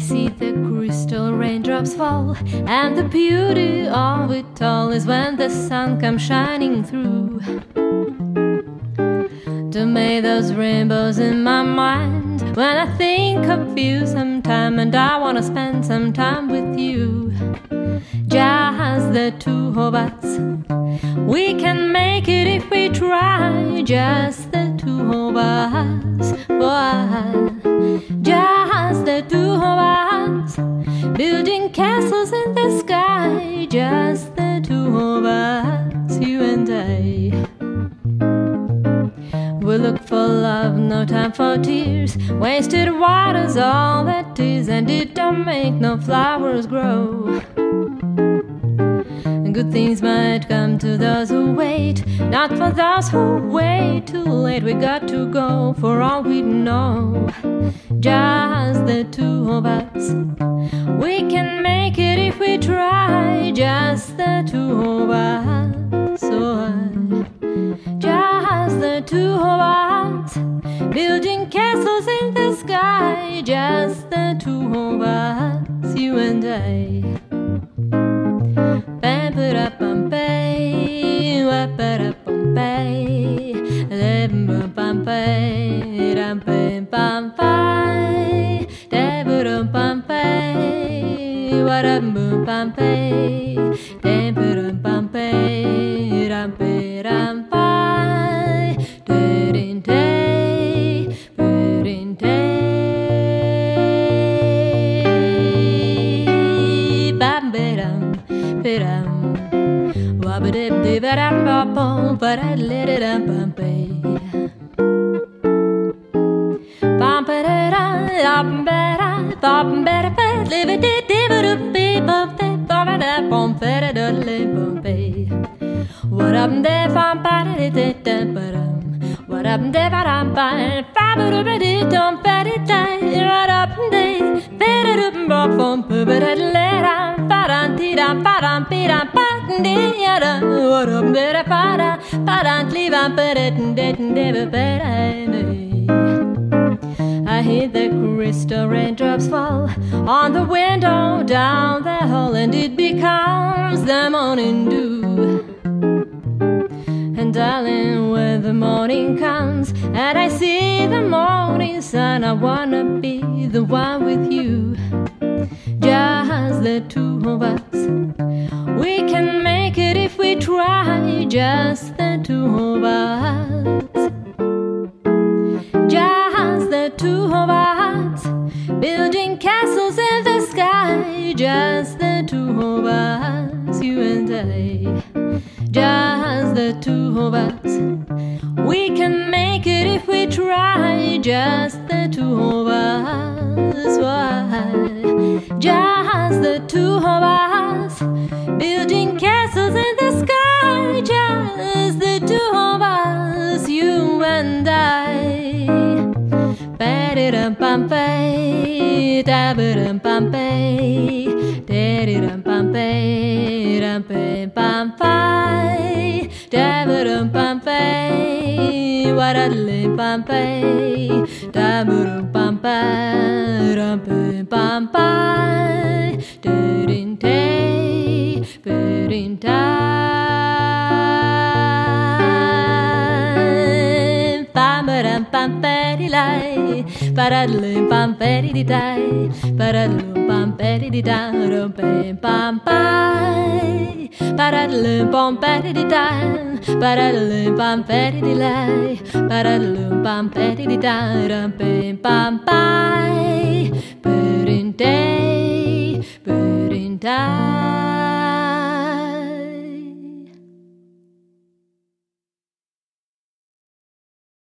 see the crystal raindrops fall, and the beauty of it all is when the sun comes shining through to make those rainbows in my mind. When I think of you sometime, and I wanna spend some time with you, just the two of us. We can make it if we try, just the two of us. Boy, just the two of us, building castles in the sky, just the two of us, you and I. We look for love, no time for tears. Wasted water's all that is, and it don't make no flowers grow. Good things might come to those who wait, not for those who wait too late. We got to go for all we know, just the two of us. We can make it if we try, just the two of us. Just the two of us, building castles in the sky, just the two of us, you and I. I hear the crystal raindrops fall on the window down the hall, and it becomes the morning dew. And darling, when the morning comes and I see the morning sun, I wanna be the one with you, just the two of us. We can make it if we try, just the two of us. Just the two of us, building castles in the sky, just the two of us, you and I. Just the two of us. We can make it if we try, just the two of us. Why? Just the two of us, building castles in the sky, just the two of us, you and I. Ba-di-dum-bum-bay, da-ba-dum-bum-bay, da-di-dum-bum-bay, dum-bay-bum-bay, da-ba-dum-bum-bay, wa-da-da-lim-bum-bay, da-ba-dum-bum-bay, dum-bay-bum-bay, da-din-day, ba-din-day, ba-ba-dum-bum-bay-di-lay, ba-da-da-lim-bum-bay-di-day, ba-da-da-lim-bum-bay-di-day, dum-bay-bum-bay, ba-da-da-lim-bum-bay-di-day, ba-da-da-lim-bum-bay-di-lay, ba-da-da-lim-bum-bay-di-day, dum-bay-bum-bay, ba-din-day, ba-din-day.